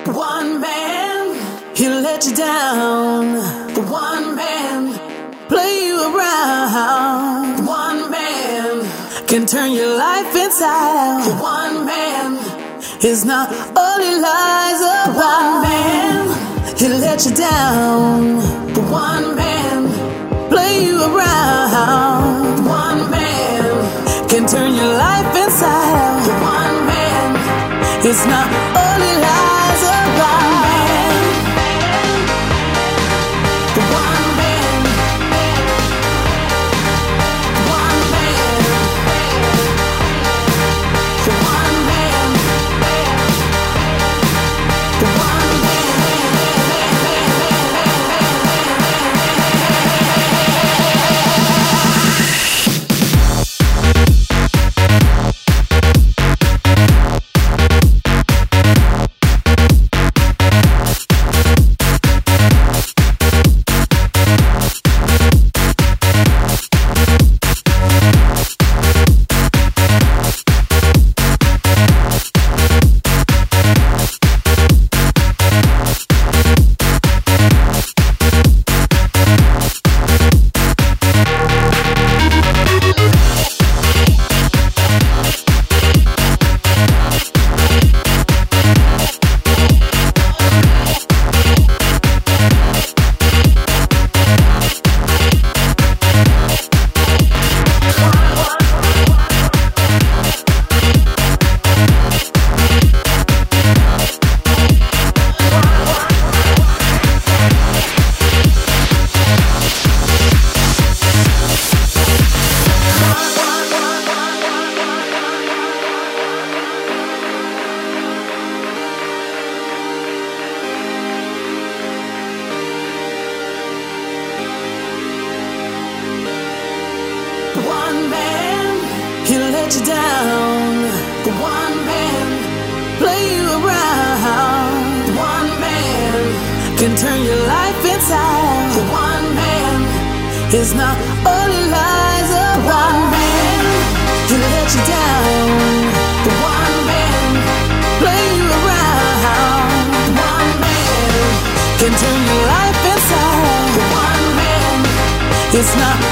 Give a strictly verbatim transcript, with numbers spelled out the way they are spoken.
One man, he'll let you down. One man, play you around. One man, can turn your life inside out. One man is not all he lies about. One man, he'll let you down. One man, play you around. One man, can turn your life inside out. One man is not all he lies about. One man, one man, one man, one man. One man, he'll let you down. One man, play you around. One man, can turn your life inside. One man is not all he lies about. One man, he'll let you down. One man, play you around. One man, can turn your life inside. One man, it's not